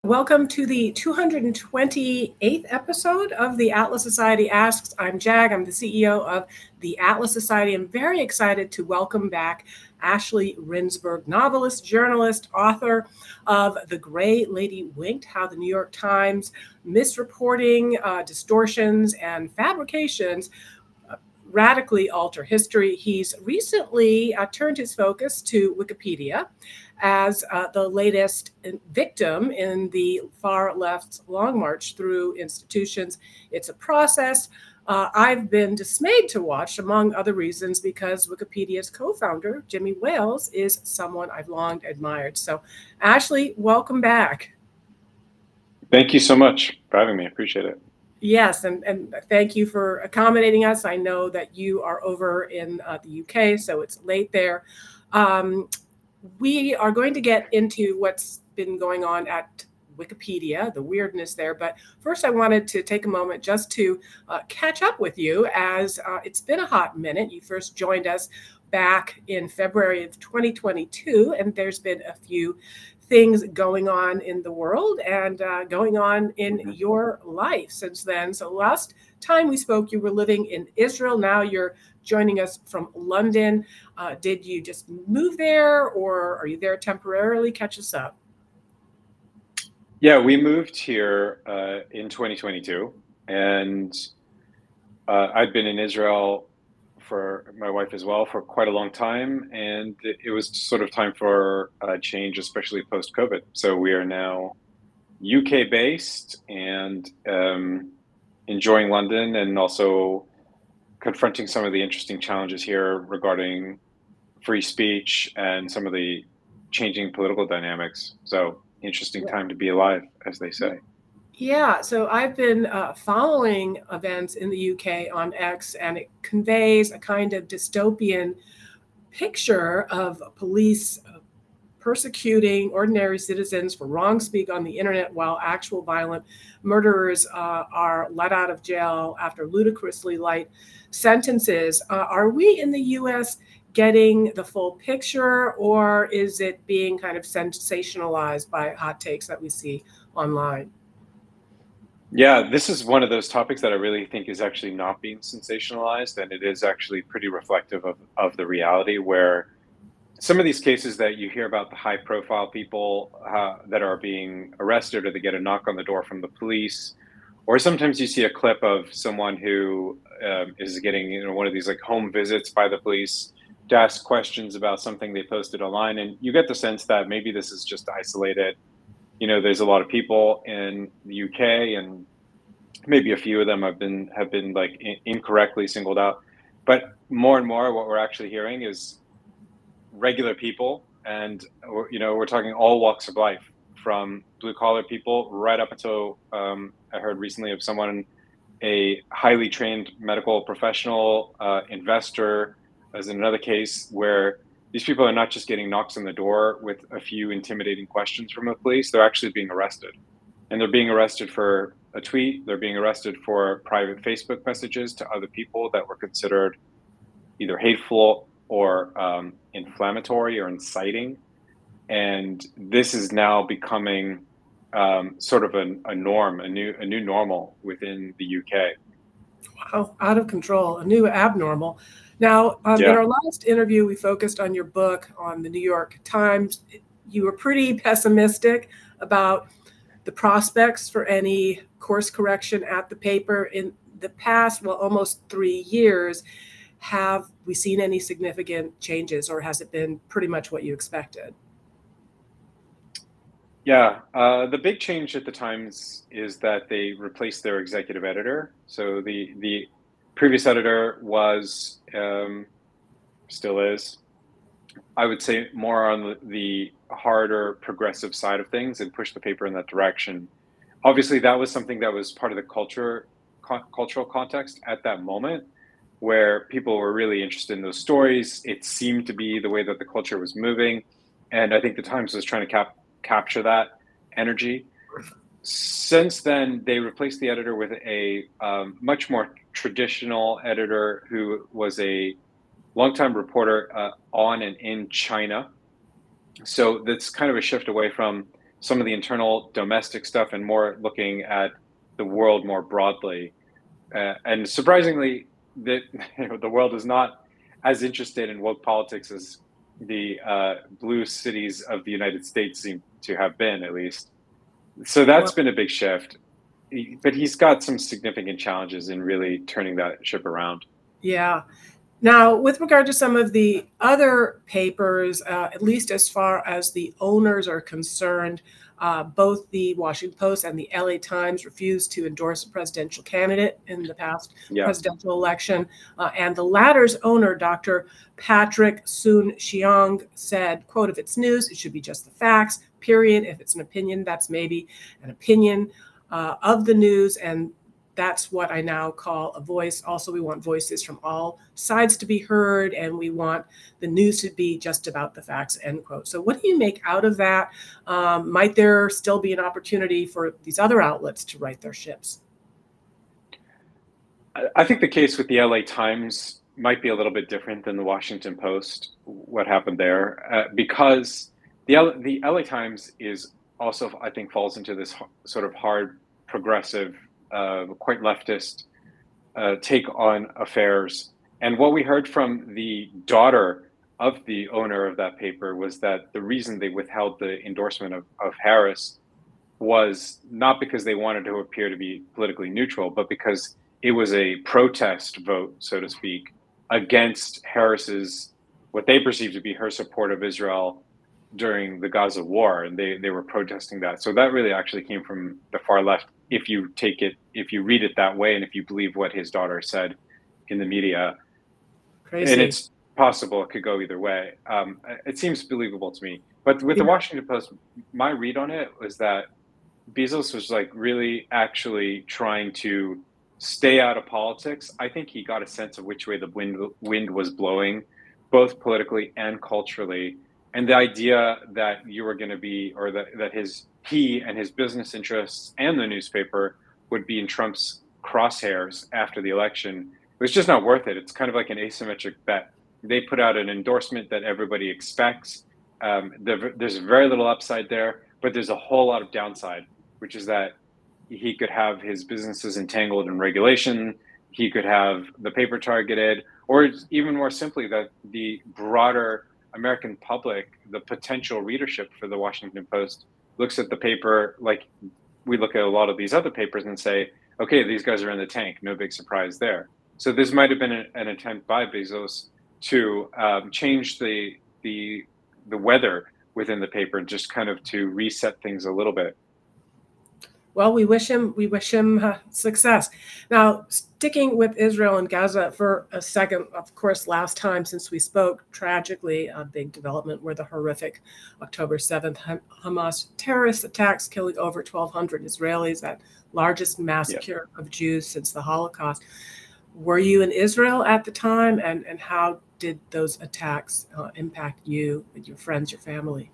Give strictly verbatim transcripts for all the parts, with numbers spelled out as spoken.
Welcome to the two hundred twenty-eighth episode of the Atlas Society Asks. I'm Jag. I'm the C E O of the Atlas Society. I'm very excited to welcome back Ashley Rindsberg, novelist, journalist, author of The Gray Lady Winked, How the New York Times Misreporting, uh, Distortions, and Fabrications uh, Radically Alter History. He's recently uh, turned his focus to Wikipedia as uh, the latest victim in the far left's long march through institutions. It's a process uh, I've been dismayed to watch, among other reasons, because Wikipedia's co-founder, Jimmy Wales, is someone I've long admired. So, Ashley, welcome back. Thank you so much for having me. I appreciate it. Yes, and, and thank you for accommodating us. I know that you are over in uh, the U K, so it's late there. Um, We are going to get into what's been going on at Wikipedia, the weirdness there. But first, I wanted to take a moment just to uh, catch up with you, as uh, it's been a hot minute. You first joined us back in February of twenty twenty-two, and there's been a few things going on in the world and uh, going on in Mm-hmm. your life since then. So last time we spoke, you were living in Israel. Now you're joining us from London. Uh, did you just move there, or are you there temporarily? Catch us up. Yeah, we moved here uh, in twenty twenty-two, and uh, I'd been in Israel for my wife as well for quite a long time, and it, it was sort of time for a change, especially post-COVID. So we are now U K based and um, enjoying London, and also confronting some of the interesting challenges here regarding free speech and some of the changing political dynamics. So interesting Yeah. time to be alive, as they say. Yeah, so I've been uh, following events in the U K on X, and it conveys a kind of dystopian picture of police uh, persecuting ordinary citizens for wrong speak on the internet, while actual violent murderers uh, are let out of jail after ludicrously light sentences. Uh, are we in the U S getting the full picture, or is it being kind of sensationalized by hot takes that we see online? Yeah, this is one of those topics that I really think is actually not being sensationalized, and it is actually pretty reflective of, of the reality where some of these cases that you hear about, the high profile people uh, that are being arrested, or they get a knock on the door from the police, or sometimes you see a clip of someone who um, is getting, you know, one of these like home visits by the police to ask questions about something they posted online, and you get the sense that maybe this is just isolated. You know, there's a lot of people in the U K, and maybe a few of them have been have been like in- incorrectly singled out, but more and more what we're actually hearing is regular people, and we're- you know, we're talking all walks of life, from blue collar people right up until um, I heard recently of someone, a highly trained medical professional, uh, investor, as in another case where these people are not just getting knocks on the door with a few intimidating questions from the police, they're actually being arrested. And they're being arrested for a tweet, they're being arrested for private Facebook messages to other people that were considered either hateful or um, inflammatory or inciting. And this is now becoming um, sort of a, a norm, a new a new normal within the U K. Wow, out of control, a new abnormal. Now, um, in Yeah. our last interview, we focused on your book on the New York Times. You were pretty pessimistic about the prospects for any course correction at the paper in the past, well, almost three years. Have we seen any significant changes, or has it been pretty much what you expected? Yeah, uh, the big change at the Times is that they replaced their executive editor. So the the previous editor was, um, still is, I would say, more on the, the harder progressive side of things, and push the paper in that direction. Obviously, that was something that was part of the culture, cu- cultural context at that moment, where people were really interested in those stories. It seemed to be the way that the culture was moving, and I think the Times was trying to cap- capture that energy. Since then, they replaced the editor with a um, much more traditional editor who was a longtime reporter uh, on and in China. So that's kind of a shift away from some of the internal domestic stuff and more looking at the world more broadly. Uh, and surprisingly, the, you know, the world is not as interested in woke politics as the uh, blue cities of the United States seem to have been, at least. So that's Well, been a big shift. He, but he's got some significant challenges in really turning that ship around. yeah. Now, with regard to some of the other papers, uh, at least as far as the owners are concerned, uh, both the Washington Post and the L A Times refused to endorse a presidential candidate in the past Yeah. presidential election. Uh, and the latter's owner, Doctor Patrick Soon-Shiong, said, quote, if it's news, it should be just the facts, period. If it's an opinion, that's maybe an opinion uh, of the news. And that's what I now call a voice. Also, we want voices from all sides to be heard, and we want the news to be just about the facts, end quote. So what do you make out of that? Um, might there still be an opportunity for these other outlets to right their ships? I think the case with the L A Times might be a little bit different than the Washington Post, what happened there, uh, because the, L- the L A Times is also, I think, falls into this sort of hard, progressive, uh, quite leftist uh, take on affairs. And what we heard from the daughter of the owner of that paper was that the reason they withheld the endorsement of, of Harris was not because they wanted to appear to be politically neutral, but because it was a protest vote, so to speak, against Harris's, what they perceived to be her support of Israel during the Gaza war, and they, they were protesting that. So that really actually came from the far left, if you take it, if you read it that way, and if you believe what his daughter said in the media. Crazy. And it's possible it could go either way. Um, it seems believable to me. But with Yeah. the Washington Post, my read on it was that Bezos was like really actually trying to stay out of politics. I think he got a sense of which way the wind wind was blowing, both politically and culturally. And the idea that you were going to be, or that, that his he and his business interests and the newspaper would be in Trump's crosshairs after the election, it was just not worth it. It's kind of like an asymmetric bet. They put out an endorsement that everybody expects. Um, the, there's very little upside there, but there's a whole lot of downside, which is that he could have his businesses entangled in regulation. He could have the paper targeted, or even more simply, that the broader American public, the potential readership for the Washington Post, looks at the paper like we look at a lot of these other papers and say, okay, these guys are in the tank. No big surprise there. So this might have been a, an attempt by Bezos to um, change the the the weather within the paper, just kind of to reset things a little bit. Well, we wish him we wish him uh, success. Now, sticking with Israel and Gaza for a second, of course, last time since we spoke, tragically, a big development were the horrific October seventh Hamas terrorist attacks, killing over twelve hundred Israelis, that largest massacre yeah. of Jews since the Holocaust. Were you in Israel at the time, and, and how did those attacks uh, impact you, your friends, your family?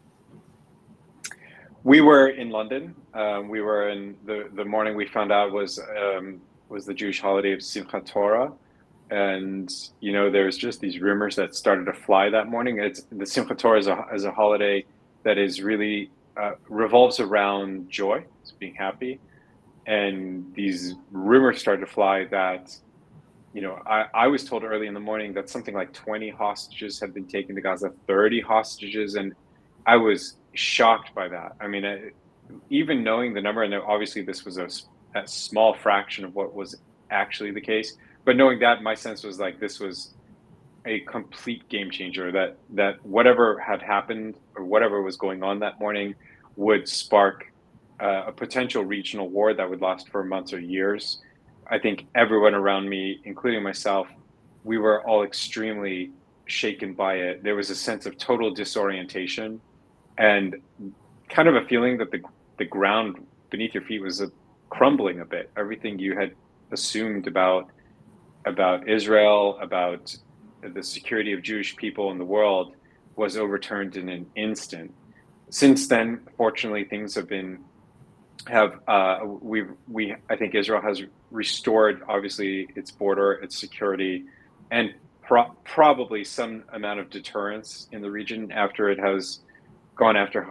We were in London. Um, we were in the, the morning we found out was um, was the Jewish holiday of Simchat Torah, and you know there's just these rumors that started to fly that morning. It's the Simchat Torah is a is a holiday that is really uh, revolves around joy, it's being happy, and these rumors started to fly that you know I, I was told early in the morning that something like twenty hostages had been taken to Gaza, thirty hostages, and I was shocked by that. I mean, I, even knowing the number, and obviously this was a, a small fraction of what was actually the case, but knowing that, my sense was like this was a complete game changer, that that whatever had happened or whatever was going on that morning would spark uh, a potential regional war that would last for months or years. I think everyone around me, including myself, we were all extremely shaken by it. There was a sense of total disorientation and kind of a feeling that the the ground beneath your feet was a, crumbling a bit. Everything you had assumed about about Israel, about the security of Jewish people in the world, was overturned in an instant. Since then, fortunately, things have been have uh, we we I think Israel has restored obviously its border, its security, and pro- probably some amount of deterrence in the region after it has gone after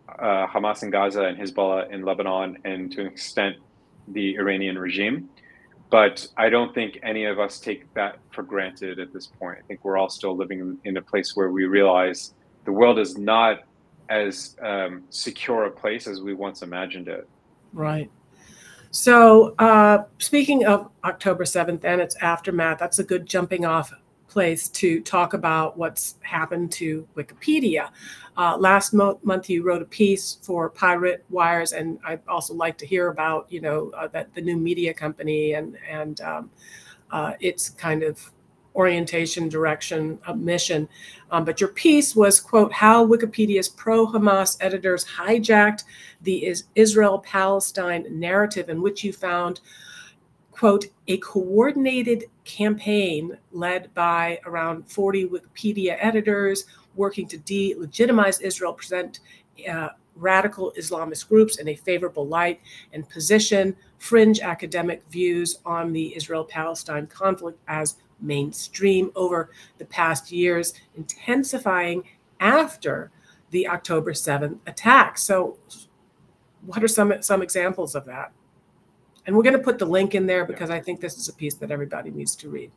uh, Hamas in Gaza and Hezbollah in Lebanon, and to an extent, the Iranian regime. But I don't think any of us take that for granted at this point. I think we're all still living in a place where we realize the world is not as um, secure a place as we once imagined it. Right. So uh, speaking of October seventh and its aftermath, that's a good jumping off place to talk about what's happened to Wikipedia. Uh, last mo- month, you wrote a piece for Pirate Wires, and I'd also like to hear about, you know, uh, that the new media company and and um, uh, its kind of orientation, direction, uh, mission. Um, but your piece was, quote, how Wikipedia's pro-Hamas editors hijacked the is- Israel-Palestine narrative, in which you found, quote, a coordinated campaign led by around forty Wikipedia editors working to delegitimize Israel, present uh, radical Islamist groups in a favorable light, and position fringe academic views on the Israel-Palestine conflict as mainstream over the past years, intensifying after the October seventh attack. So what are some some examples of that? And we're going to put the link in there because yeah. I think this is a piece that everybody needs to read.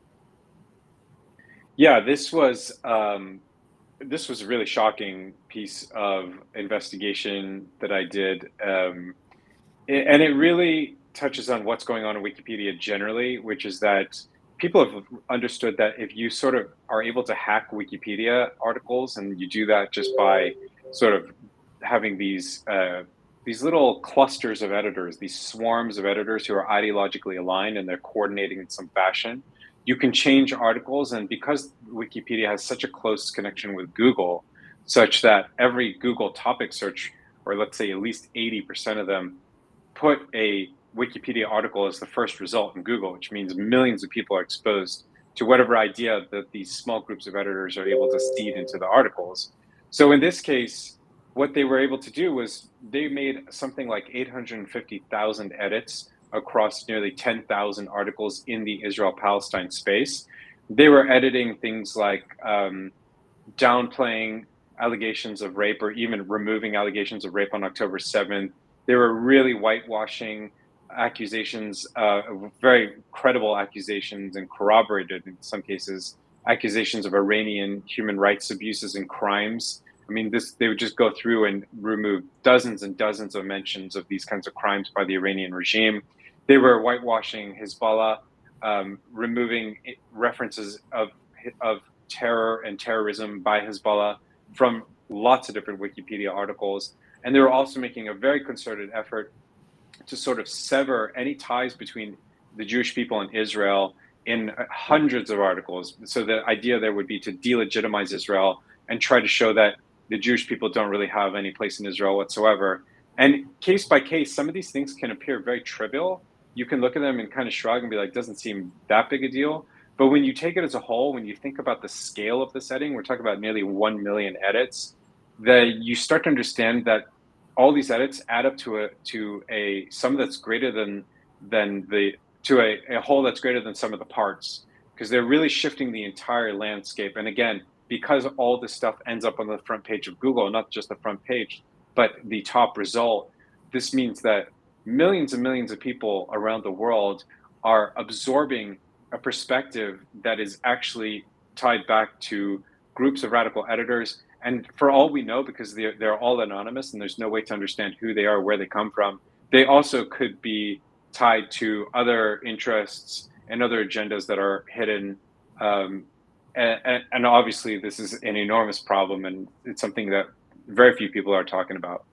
Yeah, this was um, this was a really shocking piece of investigation that I did, um, and it really touches on what's going on in Wikipedia generally, which is that people have understood that if you sort of are able to hack Wikipedia articles, and you do that just by sort of having these uh, these little clusters of editors, these swarms of editors who are ideologically aligned and they're coordinating in some fashion, you can change articles. And because Wikipedia has such a close connection with Google, such that every Google topic search, or let's say at least eighty percent of them, put a Wikipedia article as the first result in Google, which means millions of people are exposed to whatever idea that these small groups of editors are able to seed into the articles. So in this case, what they were able to do was they made something like eight hundred fifty thousand edits across nearly ten thousand articles in the Israel-Palestine space. They were editing things like um, downplaying allegations of rape, or even removing allegations of rape on October seventh. They were really whitewashing accusations, uh, very credible accusations, and corroborated in some cases accusations of Iranian human rights abuses and crimes. I mean, this they would just go through and remove dozens and dozens of mentions of these kinds of crimes by the Iranian regime. They were whitewashing Hezbollah, um, removing references of of terror and terrorism by Hezbollah from lots of different Wikipedia articles. And they were also making a very concerted effort to sort of sever any ties between the Jewish people and Israel in hundreds of articles. So the idea there would be to delegitimize Israel and try to show that the Jewish people don't really have any place in Israel whatsoever. And case by case, some of these things can appear very trivial. You can look at them and kind of shrug and be like, doesn't seem that big a deal. But when you take it as a whole, when you think about the scale of the setting, we're talking about nearly one million edits, that you start to understand that all these edits add up to a to a sum that's greater than than the to a, a whole that's greater than some of the parts, because they're really shifting the entire landscape. And again, because all this stuff ends up on the front page of Google, not just the front page, but the top result, this means that millions and millions of people around the world are absorbing a perspective that is actually tied back to groups of radical editors. And for all we know, because they're, they're all anonymous and there's no way to understand who they are, where they come from, they also could be tied to other interests and other agendas that are hidden. Um, and, and obviously, this is an enormous problem, and it's something that very few people are talking about.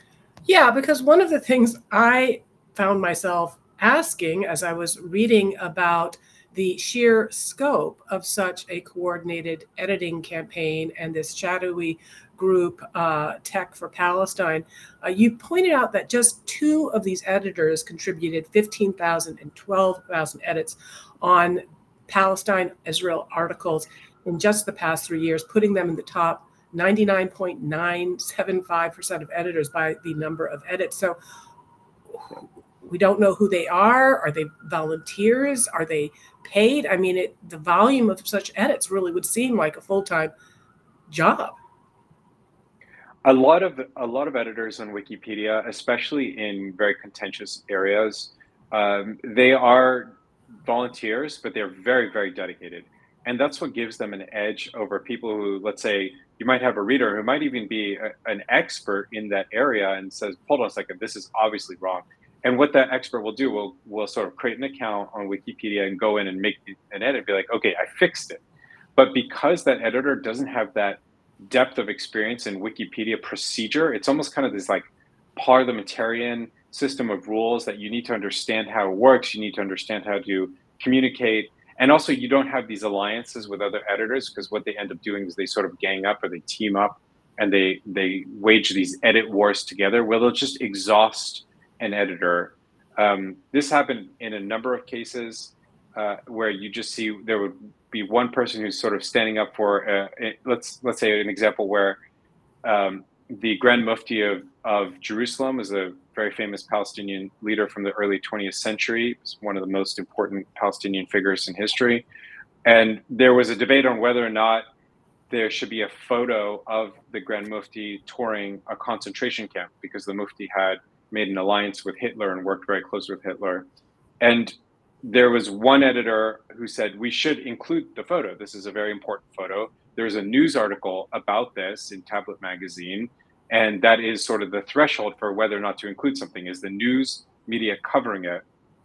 Yeah, because one of the things I found myself asking as I was reading about the sheer scope of such a coordinated editing campaign and this shadowy group, uh, Tech for Palestine, uh, you pointed out that just two of these editors contributed fifteen thousand and twelve thousand edits on Palestine-Israel articles in just the past three years, putting them in the top ninety-nine point nine seven five percent of editors by the number of edits. So we don't know who they are. Are they volunteers? Are they paid? I mean, it, the volume of such edits really would seem like a full-time job. A lot of a lot of editors on Wikipedia, especially in very contentious areas, um, they are volunteers, but they're very, very dedicated. And that's what gives them an edge over people who, let's say, you might have a reader who might even be a, an expert in that area and says, hold on a second, this is obviously wrong. And what that expert will do will will sort of create an account on Wikipedia and go in and make an edit, be like, okay, I fixed it. But because that editor doesn't have that depth of experience in Wikipedia procedure, it's almost kind of this like parliamentarian system of rules that you need to understand how it works. You need to understand how to communicate. And also, you don't have these alliances with other editors, because what they end up doing is they sort of gang up or they team up and they they wage these edit wars together where they'll just exhaust an editor. Um, this happened in a number of cases uh, where you just see there would be one person who's sort of standing up for uh, let's let's say an example where um, the Grand Mufti of, of Jerusalem is a very famous Palestinian leader from the early twentieth century. He's one of the most important Palestinian figures in history. And there was a debate on whether or not there should be a photo of the Grand Mufti touring a concentration camp, because the Mufti had made an alliance with Hitler and worked very closely with Hitler. And there was one editor who said, we should include the photo. This is a very important photo. There's a news article about this in Tablet magazine, and that is sort of the threshold for whether or not to include something, is the news media covering it.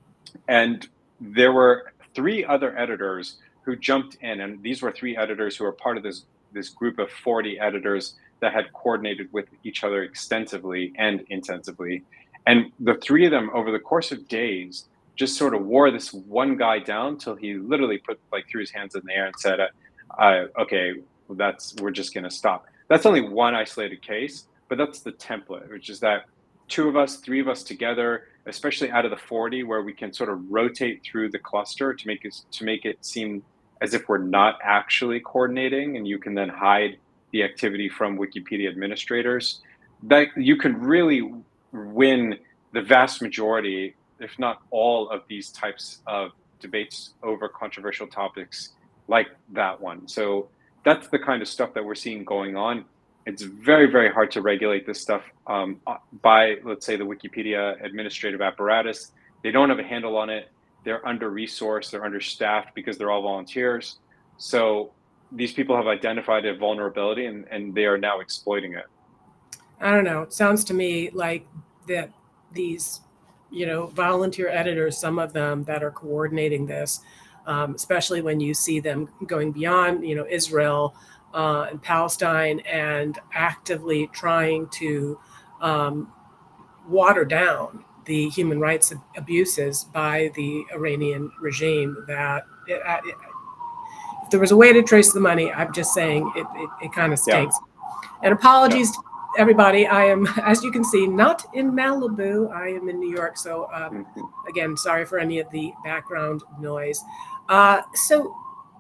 And there were three other editors who jumped in, and these were three editors who were part of this, this group of forty editors that had coordinated with each other extensively and intensively. And the three of them, over the course of days, just sort of wore this one guy down till he literally put like threw his hands in the air and said, uh, okay, that's, we're just going to stop. That's only one isolated case, but that's the template, which is that two of us, three of us together, especially out of the forty, where we can sort of rotate through the cluster to make it, to make it seem as if we're not actually coordinating, and you can then hide the activity from Wikipedia administrators, that you can really win the vast majority, if not all, of these types of debates over controversial topics like that one. So that's the kind of stuff that we're seeing going on. It's very, very hard to regulate this stuff um, by, let's say, the Wikipedia administrative apparatus. They don't have a handle on it. They're under-resourced, they're understaffed because they're all volunteers. So these people have identified a vulnerability, and, and they are now exploiting it. I don't know. It sounds to me like that these, you know, volunteer editors, some of them that are coordinating this, um, especially when you see them going beyond, you know, Israel uh, and Palestine and actively trying to um, water down the human rights abuses by the Iranian regime. That it, it, if there was a way to trace the money, I'm just saying it, it, it kind of stinks. Yeah. And apologies yeah. to everybody. I am, as you can see, not in Malibu. I am in New York. So um, mm-hmm. again, sorry for any of the background noise. Uh, so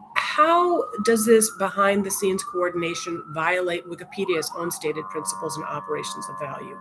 how does this behind the scenes coordination violate Wikipedia's own stated principles and operations of value?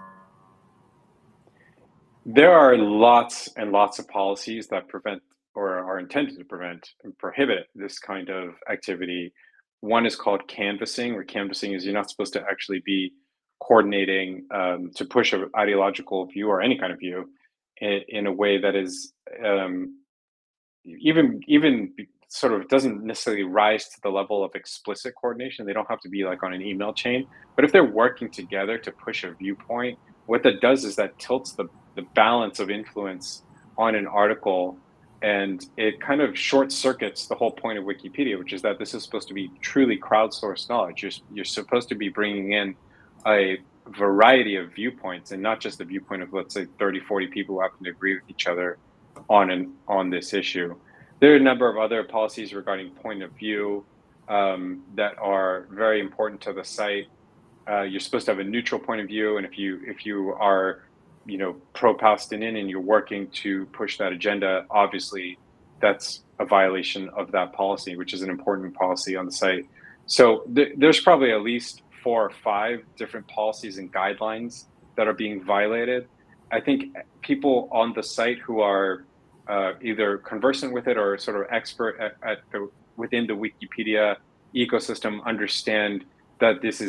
There are lots and lots of policies that prevent or are intended to prevent and prohibit this kind of activity. One is called canvassing, where canvassing is you're not supposed to actually be coordinating um, to push an ideological view or any kind of view in, in a way that is um, even even sort of doesn't necessarily rise to the level of explicit coordination. They don't have to be like on an email chain, but if they're working together to push a viewpoint, what that does is that tilts the, the balance of influence on an article, and it kind of short circuits the whole point of Wikipedia, which is that this is supposed to be truly crowdsourced knowledge. You're, you're supposed to be bringing in a variety of viewpoints, and not just the viewpoint of, let's say, thirty, forty people who happen to agree with each other on an, on this issue. There are a number of other policies regarding point of view um, that are very important to the site. Uh, you're supposed to have a neutral point of view, and if you if you are, you know, pro-Palestinian and you're working to push that agenda, obviously that's a violation of that policy, which is an important policy on the site. So th- there's probably at least four or five different policies and guidelines that are being violated. I think people on the site who are uh, either conversant with it or sort of expert at, at the, within the Wikipedia ecosystem understand that this is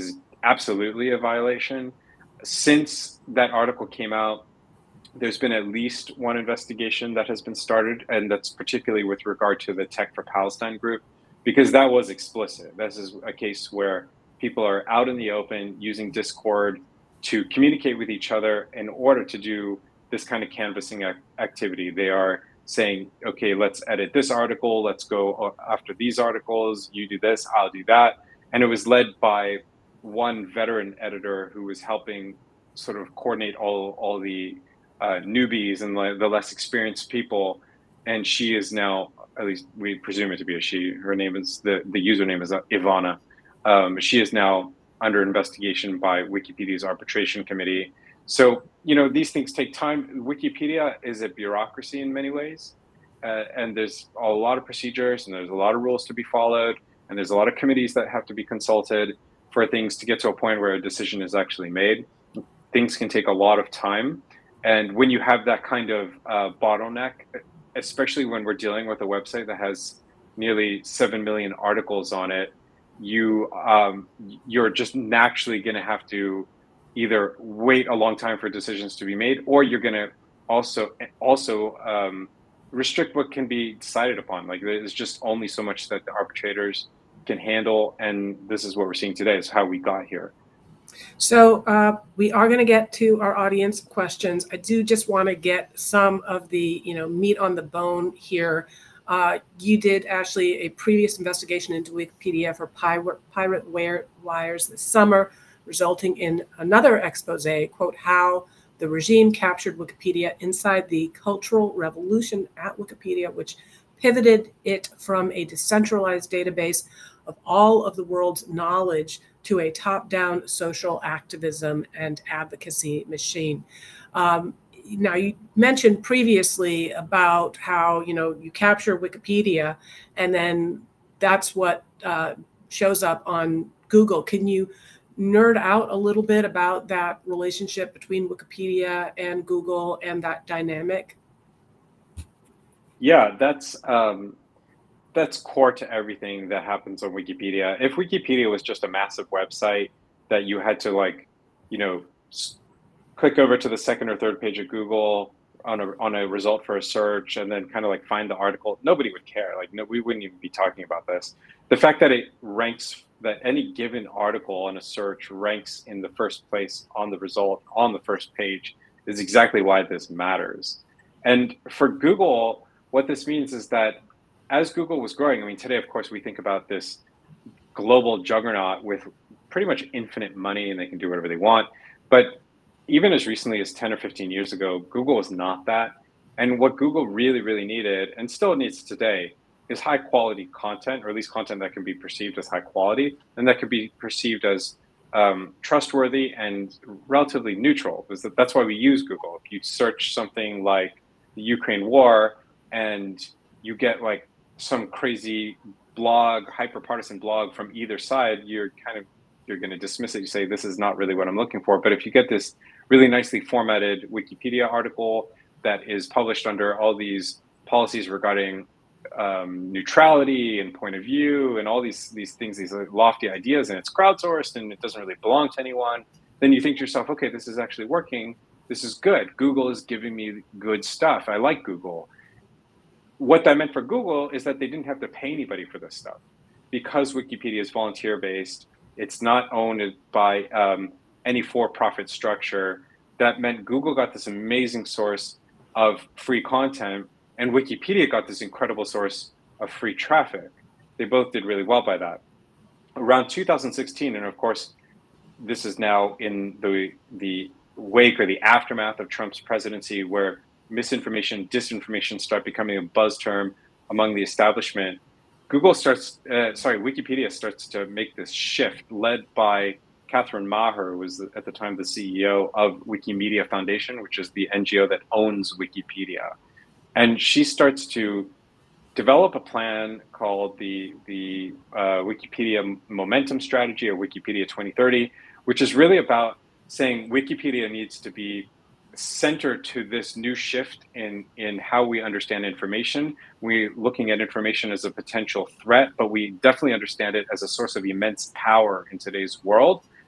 absolutely a violation. Since that article came out, there's been at least one investigation that has been started, and that's particularly with regard to the Tech for Palestine group, because that was explicit. This is a case where people are out in the open using Discord to communicate with each other in order to do this kind of canvassing ac- activity. They are saying, okay, let's edit this article, let's go after these articles, you do this, I'll do that. And it was led by one veteran editor who was helping sort of coordinate all, all the uh, newbies and the, the less experienced people. And she is now, at least we presume it to be a she, her name is, the, the username is Ivana. Um, she is now under investigation by Wikipedia's arbitration committee. So, you know, these things take time. Wikipedia is a bureaucracy in many ways, uh, and there's a lot of procedures and there's a lot of rules to be followed, and there's a lot of committees that have to be consulted for things to get to a point where a decision is actually made. Things can take a lot of time. And when you have that kind of uh, bottleneck, especially when we're dealing with a website that has nearly seven million articles on it, you, um, you're just naturally going to have to either wait a long time for decisions to be made, or you're going to also also um, restrict what can be decided upon. Like there's just only so much that the arbitrators can handle, and this is what we're seeing today, is how we got here. So uh, we are going to get to our audience questions. I do just want to get some of the, you know, meat on the bone here. Uh, you did, Ashley, a previous investigation into Wikipedia for pirate, pirate wires this summer, resulting in another expose, quote, how the regime captured Wikipedia inside the Cultural Revolution at Wikipedia, which pivoted it from a decentralized database of all of the world's knowledge to a top-down social activism and advocacy machine. Um, now, you mentioned previously about how, you know, you capture Wikipedia and then that's what uh, shows up on Google. Can you nerd out a little bit about that relationship between Wikipedia and Google and that dynamic? Yeah, that's um, that's core to everything that happens on Wikipedia. If Wikipedia was just a massive website that you had to, like, you know, s- click over to the second or third page of Google on a on a result for a search and then kind of like find the article, nobody would care. Like, no, we wouldn't even be talking about this. The fact that it ranks, that any given article on a search ranks in the first place on the result on the first page, is exactly why this matters. And for Google, what this means is that as Google was growing, I mean, today, of course, we think about this global juggernaut with pretty much infinite money and they can do whatever they want. But even as recently as ten or fifteen years ago, Google was not that. And what Google really, really needed, and still needs today, is high quality content, or at least content that can be perceived as high quality and that could be perceived as um, trustworthy and relatively neutral. Because that's why we use Google. If you search something like the Ukraine war and you get like some crazy blog, hyper partisan blog from either side, you're kind of, you're going to dismiss it. You say, this is not really what I'm looking for. But if you get this really nicely formatted Wikipedia article that is published under all these policies regarding um, neutrality and point of view and all these these things, these lofty ideas, and it's crowdsourced and it doesn't really belong to anyone, then you think to yourself, okay, this is actually working. This is good. Google is giving me good stuff. I like Google. What that meant for Google is that they didn't have to pay anybody for this stuff. Because Wikipedia is volunteer-based, it's not owned by um, any for-profit structure. That meant Google got this amazing source of free content, and Wikipedia got this incredible source of free traffic. They both did really well by that. Around two thousand sixteen, and of course, this is now in the the wake or the aftermath of Trump's presidency, where misinformation, disinformation start becoming a buzz term among the establishment. Google starts, uh, sorry, Wikipedia starts to make this shift, led by Catherine Maher, who was at the time the C E O of Wikimedia Foundation, which is the N G O that owns Wikipedia. And she starts to develop a plan called the, the uh, Wikipedia Momentum Strategy, or Wikipedia twenty thirty, which is really about saying Wikipedia needs to be centered to this new shift in, in how we understand information. We're looking at information as a potential threat, but we definitely understand it as a source of immense power in today's world.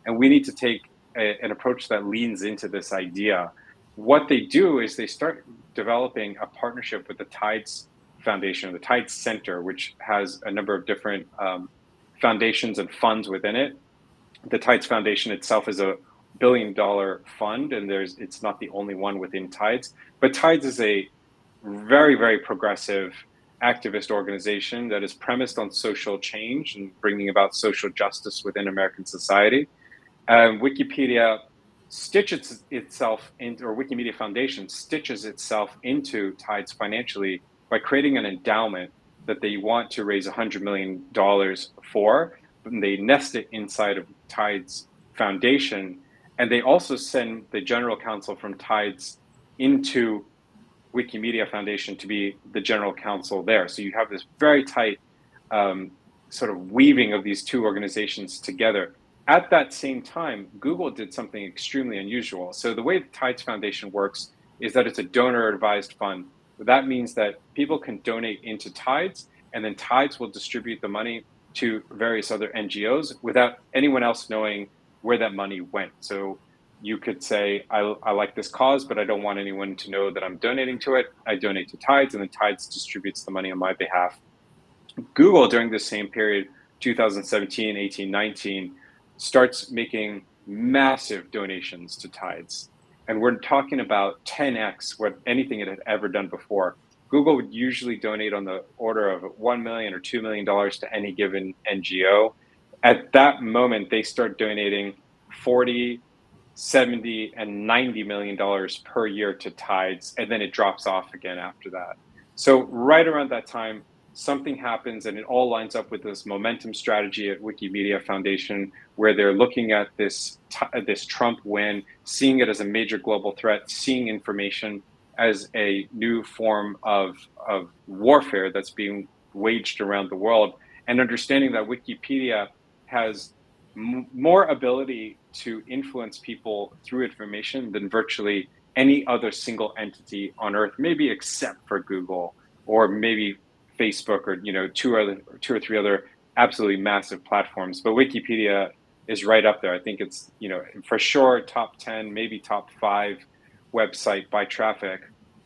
And we need to take a, an approach that leans into this idea. What they do is they start developing a partnership with the Tides Foundation, the Tides Center, which has a number of different um, foundations and funds within it. The Tides Foundation itself is a billion dollar fund, and there's it's not the only one within Tides, but Tides is a very, very progressive activist organization that is premised on social change and bringing about social justice within American society. Um, Wikipedia stitches itself into, or Wikimedia Foundation stitches itself into Tides financially by creating an endowment that they want to raise one hundred million dollars for. And they nest it inside of Tides Foundation. And they also send the general counsel from Tides into Wikimedia Foundation to be the general counsel there. So you have this very tight um, sort of weaving of these two organizations together. At that same time, Google did something extremely unusual. So the way the Tides Foundation works is that it's a donor-advised fund. That means that people can donate into Tides, and then Tides will distribute the money to various other N G Os without anyone else knowing where that money went. So you could say, I, I like this cause, but I don't want anyone to know that I'm donating to it. I donate to Tides, and then Tides distributes the money on my behalf. Google, during this same period, two thousand seventeen, eighteen, nineteen, starts making massive donations to Tides. And we're talking about ten x what anything it had ever done before. Google would usually donate on the order of one million dollars or two million dollars to any given N G O. At that moment, they start donating forty, seventy, and ninety million dollars per year to Tides, and then it drops off again after that. So right around that time, something happens, and it all lines up with this momentum strategy at Wikimedia Foundation, where they're looking at this this Trump win, seeing it as a major global threat, seeing information as a new form of, of warfare that's being waged around the world, and understanding that Wikipedia has m- more ability to influence people through information than virtually any other single entity on Earth, maybe except for Google, or maybe Facebook, or you know, two other, two or three other absolutely massive platforms. But Wikipedia is right up there. I think it's, you know, for sure top ten, maybe top five website by traffic.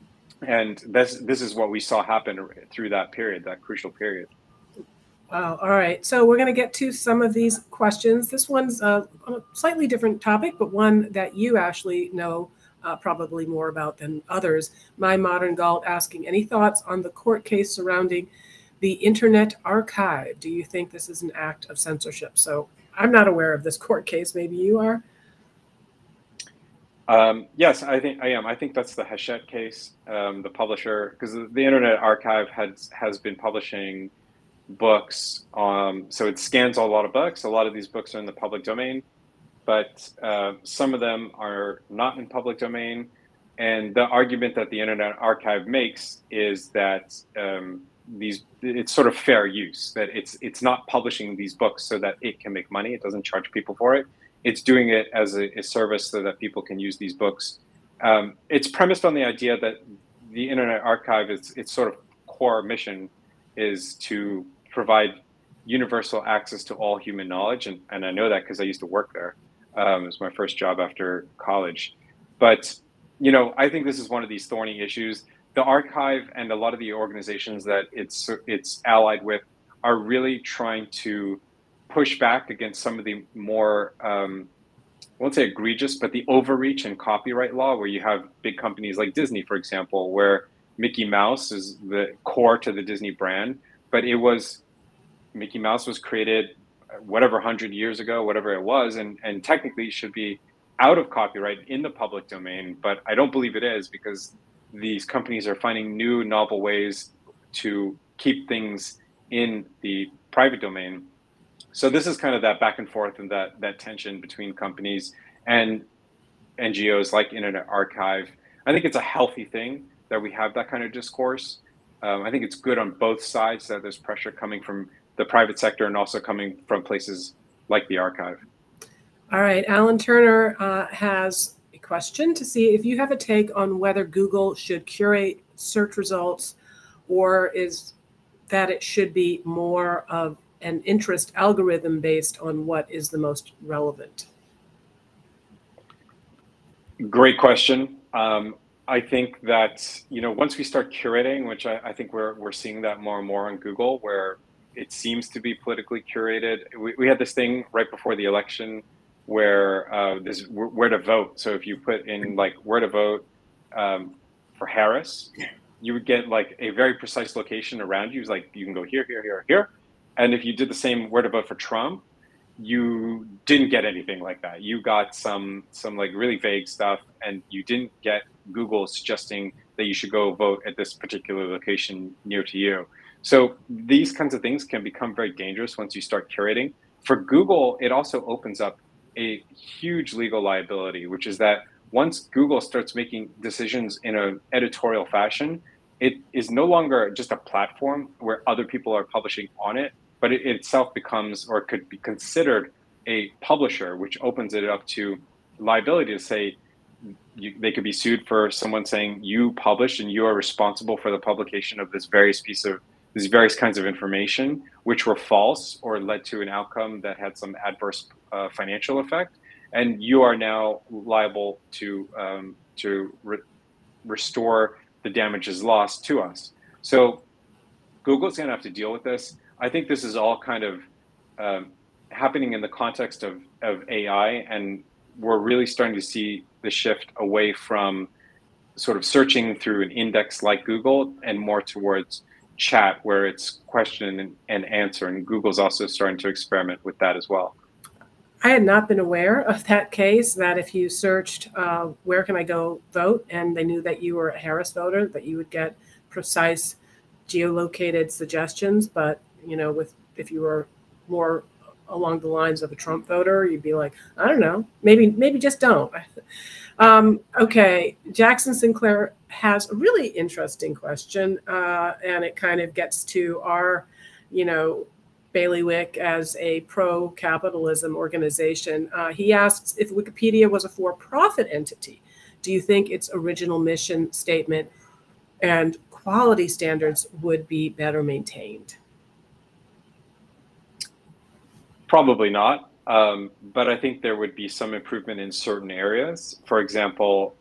And this this is what we saw happen through that period, that crucial period. Wow. All right. So we're going to get to some of these questions. This one's uh, on a slightly different topic, but one that you, Ashley, know uh, probably more about than others. My Modern Galt asking, any thoughts on the court case surrounding the Internet Archive? Do you think this is an act of censorship? So I'm not aware of this court case. Maybe you are? Um, yes, I think I am. I think that's the Hachette case, um, the publisher, because the, the Internet Archive has has been publishing books. Um, so it scans a lot of books. A lot of these books are in the public domain, but uh, some of them are not in public domain. And the argument that the Internet Archive makes is that um, these it's sort of fair use, that it's it's not publishing these books so that it can make money. It doesn't charge people for it. It's doing it as a, a service so that people can use these books. Um, it's premised on the idea that the Internet Archive, is its sort of core mission is to provide universal access to all human knowledge. And, and I know that because I used to work there. Um, it was my first job after college. But, you know, I think this is one of these thorny issues. The archive and a lot of the organizations that it's it's allied with are really trying to push back against some of the more, um, I won't say egregious, but the overreach in copyright law, where you have big companies like Disney, for example, where Mickey Mouse is the core to the Disney brand, but it was, Mickey Mouse was created whatever one hundred years ago, whatever it was, and, and technically should be out of copyright in the public domain, but I don't believe it is, because these companies are finding new novel ways to keep things in the private domain. So this is kind of that back and forth and that that tension between companies and N G Os like Internet Archive. I think it's a healthy thing that we have that kind of discourse. Um, I think it's good on both sides that there's pressure coming from the private sector and also coming from places like the archive. All right. Alan Turner uh, has a question to see if you have a take on whether Google should curate search results, or is that it should be more of an interest algorithm based on what is the most relevant. Great question. Um, I think that, you know, once we start curating, which I, I think we're we're seeing that more and more on Google, where it seems to be politically curated. We, we had this thing right before the election where uh, this where to vote. So if you put in like where to vote um, for Harris, you would get like a very precise location around you. It's like you can go here, here, here, here. And if you did the same where to vote for Trump, you didn't get anything like that. You got some some like really vague stuff, and you didn't get Google suggesting that you should go vote at this particular location near to you. So these kinds of things can become very dangerous once you start curating. For Google, it also opens up a huge legal liability, which is that once Google starts making decisions in an editorial fashion, it is no longer just a platform where other people are publishing on it, but it itself becomes, or could be considered, a publisher, which opens it up to liability to say you, they could be sued for someone saying you published and you are responsible for the publication of this various piece of these various kinds of information, which were false or led to an outcome that had some adverse uh, financial effect, and you are now liable to um, to re- restore the damages lost to us. So Google's going to have to deal with this. I think this is all kind of um, happening in the context of, of A I, and we're really starting to see the shift away from sort of searching through an index like Google and more towards chat, where it's question and, and answer. And Google's also starting to experiment with that as well. I had not been aware of that case, that if you searched, uh, where can I go vote, and they knew that you were a Harris voter, that you would get precise geolocated suggestions. But, you know, with if you were more along the lines of a Trump voter, you'd be like, I don't know, maybe, maybe just don't. Um, okay, Jackson Sinclair has a really interesting question, uh, and it kind of gets to our, you know, bailiwick as a pro-capitalism organization. Uh, he asks, if Wikipedia was a for-profit entity, do you think its original mission statement and quality standards would be better maintained? Probably not, um, but I think there would be some improvement in certain areas. For example,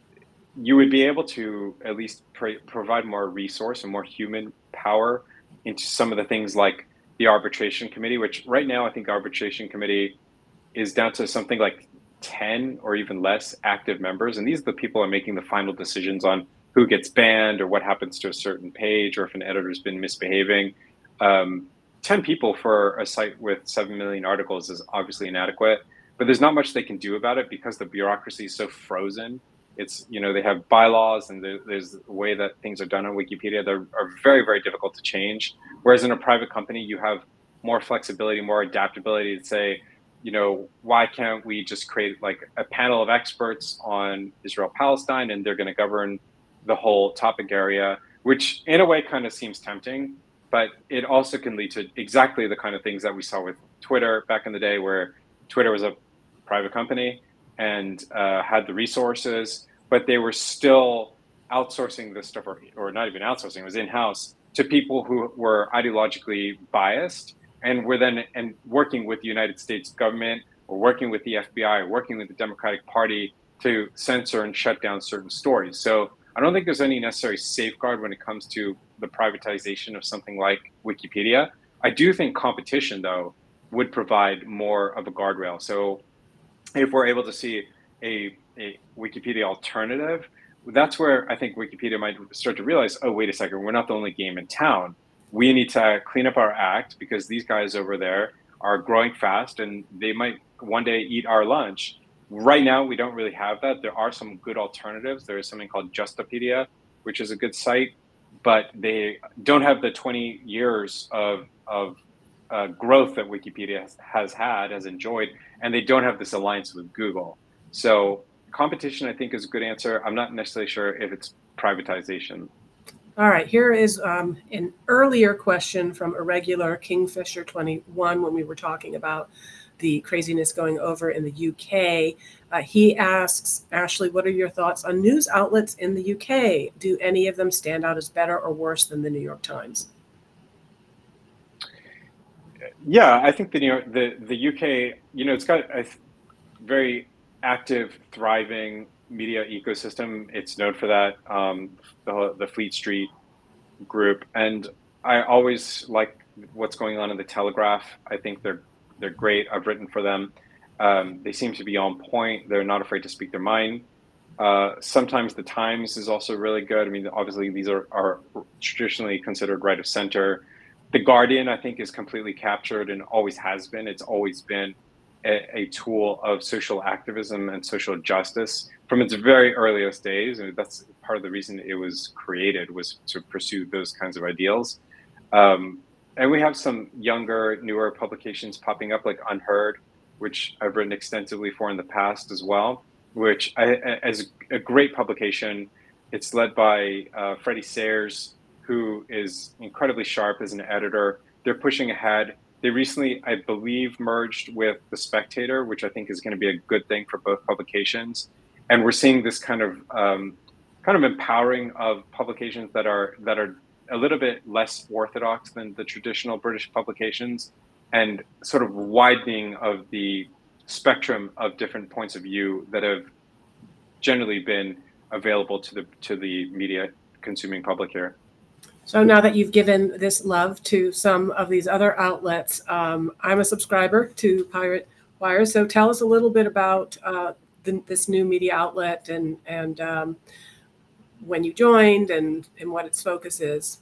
you would be able to at least pr- provide more resource and more human power into some of the things like the arbitration committee, which right now I think arbitration committee is down to something like ten or even less active members. And these are the people who are making the final decisions on who gets banned or what happens to a certain page, or if an editor's been misbehaving. Um, ten people for a site with seven million articles is obviously inadequate, but there's not much they can do about it because the bureaucracy is so frozen. It's, you know, they have bylaws, and there, there's the way that things are done on Wikipedia. They are very, very difficult to change. Whereas in a private company, you have more flexibility, more adaptability to say, you know, why can't we just create like a panel of experts on Israel-Palestine, and they're going to govern the whole topic area, which in a way kind of seems tempting, but it also can lead to exactly the kind of things that we saw with Twitter back in the day, where Twitter was a private company and uh, had the resources, but they were still outsourcing this stuff, or, or not even outsourcing, it was in-house, to people who were ideologically biased, and were then and working with the United States government, or working with the F B I, or working with the Democratic Party to censor and shut down certain stories. So I don't think there's any necessary safeguard when it comes to the privatization of something like Wikipedia. I do think competition, though, would provide more of a guardrail. So if we're able to see a, a Wikipedia alternative, that's where I think Wikipedia might start to realize, oh, wait a second, we're not the only game in town. We need to clean up our act, because these guys over there are growing fast and they might one day eat our lunch. Right now, we don't really have that. There are some good alternatives. There is something called Justapedia, which is a good site, but they don't have the twenty years of, of uh, growth that Wikipedia has, has had, has enjoyed, and they don't have this alliance with Google. So competition, I think, is a good answer. I'm not necessarily sure if it's privatization. All right, here is um, an earlier question from Irregular Kingfisher twenty-one when we were talking about the craziness going over in the U K. Uh, he asks, Ashley, what are your thoughts on news outlets in the U K? Do any of them stand out as better or worse than the New York Times? Yeah, I think the New York, the, the U K, you know, it's got a very active, thriving media ecosystem. It's known for that, um, the, the Fleet Street group. And I always like what's going on in the Telegraph. I think they're they're great. I've written for them. Um, they seem to be on point. They're not afraid to speak their mind. Uh, sometimes the Times is also really good. I mean, obviously these are, are traditionally considered right of center. The Guardian, I think, is completely captured and always has been. It's always been a, a tool of social activism and social justice from its very earliest days. And that's part of the reason it was created, was to pursue those kinds of ideals. Um, and we have some younger, newer publications popping up, like Unheard, which I've written extensively for in the past as well, which I, as a great publication. It's led by uh, Freddie Sayers, who is incredibly sharp as an editor. They're pushing ahead. They recently, I believe, merged with The Spectator, which I think is going to be a good thing for both publications. And we're seeing this kind of um, kind of empowering of publications that are that are a little bit less orthodox than the traditional British publications, and sort of widening of the spectrum of different points of view that have generally been available to the to the media consuming public here. So now that you've given this love to some of these other outlets, um, I'm a subscriber to Pirate Wire. So tell us a little bit about uh, the, this new media outlet and and um, when you joined and, and what its focus is.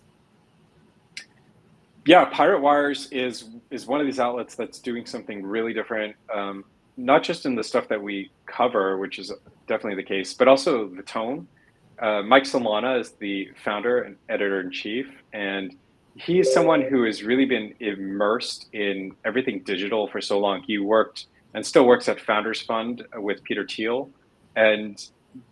Yeah, Pirate Wires is is one of these outlets that's doing something really different, um, not just in the stuff that we cover, which is definitely the case, but also the tone. Uh, Mike Solana is the founder and editor-in-chief, and he is someone who has really been immersed in everything digital for so long. He worked and still works at Founders Fund with Peter Thiel, and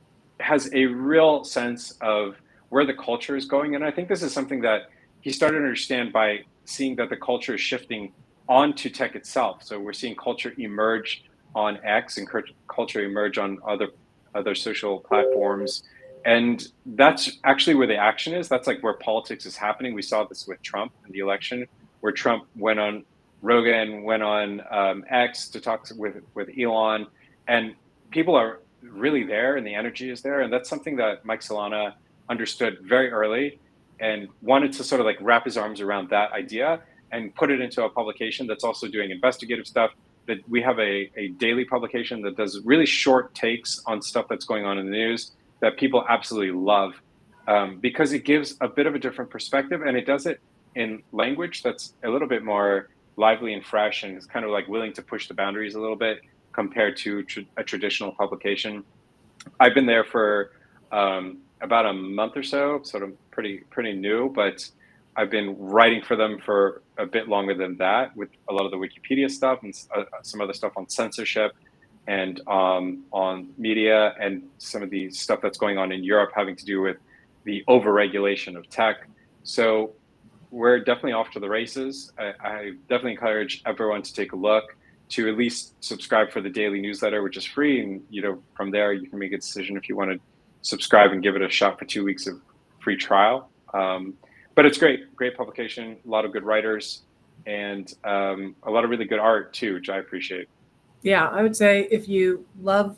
has a real sense of where the culture is going. And I think this is something that he started to understand by seeing that the culture is shifting onto tech itself. So we're seeing culture emerge on X and culture emerge on other other social platforms. And that's actually where the action is. That's like where politics is happening. We saw this with Trump in the election, where Trump went on Rogan, went on um, X to talk with, with Elon, and people are really there and the energy is there. And that's something that Mike Solana understood very early and wanted to sort of like wrap his arms around that idea and put it into a publication that's also doing investigative stuff. That we have a, a daily publication that does really short takes on stuff that's going on in the news that people absolutely love, um, because it gives a bit of a different perspective, and it does it in language that's a little bit more lively and fresh, and is kind of like willing to push the boundaries a little bit compared to tr- a traditional publication. I've been there for um, about a month or so, sort of pretty pretty new, but I've been writing for them for a bit longer than that, with a lot of the Wikipedia stuff and uh, some other stuff on censorship and um, on media, and some of the stuff that's going on in Europe having to do with the overregulation of tech. So we're definitely off to the races. I, I definitely encourage everyone to take a look, to at least subscribe for the daily newsletter, which is free. And you know, from there, you can make a decision if you want to subscribe and give it a shot for two weeks of free trial. Um, but it's great, great publication, a lot of good writers, and um, a lot of really good art too, which I appreciate. Yeah, I would say if you love